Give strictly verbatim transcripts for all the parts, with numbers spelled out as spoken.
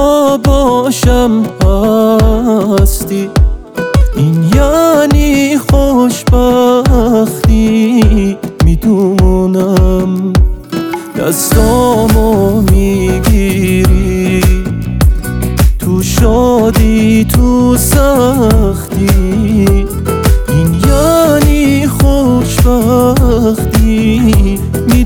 تنها باشم هستی، این یعنی خوشبختی. میدونم دستامو میگیری تو شادی تو سختی، این یعنی خوشبختی.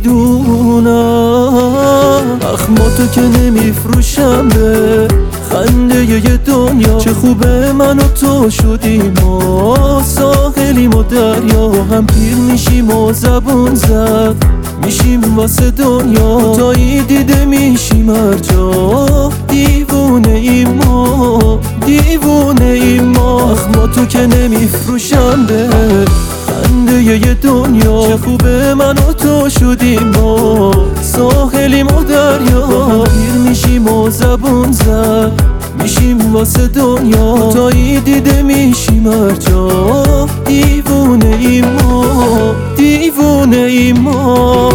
میدونم اخماتو که نمیفروشم به خنده یه دنیا. چه خوبه من و تو شدیم و ساحلیم و دریا، هم پیر میشیم و زبون زد میشیم واسه دنیا. تایی دیده میشیم هر جا، دیوونه ایم ما، دیوونه ایم ما. اخماتو که نمیفروشم به خنده یه دنیا. چه خوبه من و تو شدیم و ساحلیم و دریا، پیر میشیم و زبون زد میشیم واسه دنیا. تایی دیده میشیم هر جا، دیوونه ایم ما، دیوونه ایم ما.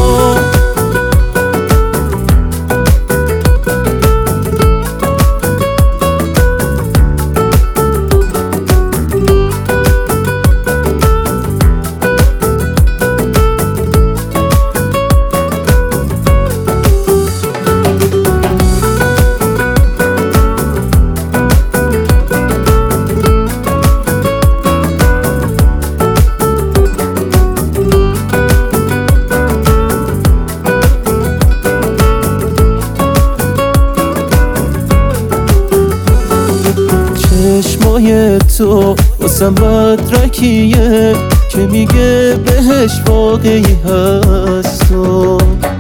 چشمای تو واسم مدرکیه که میگه بهش واقعی هست تو.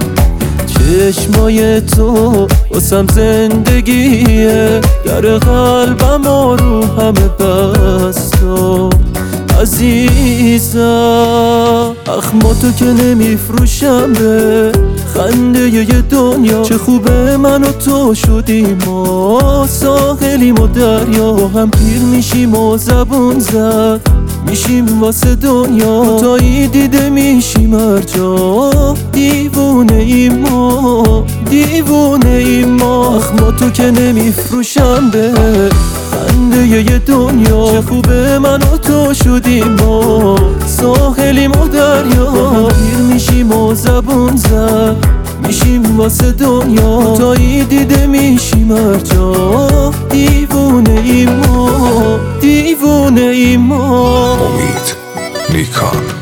چشمای تو واسم زندگیه، در قلبم و رو همه بست تو. عزیزم اخماتو که نمیفروشم به خنده یه دنیا. چه خوبه من و تو شدیم و ساحلیم و دریا، هم پیر میشیم و زبون زد میشیم واسه دنیا. تایی دیده میشیم هر جا، دیوونه ایم ما، دیوونه ایم ما. اخماتو که نمیفروشم به خنده یه دنیا. چه خوبه من و تو شدیم و ساحلیم و دریا، پیر میشیم و زبون زد میشیم واسه دنیا. تایی دیده میشیم هر جا، دیوونه ایم ما، دیوونه ایم ما. امید نیکان.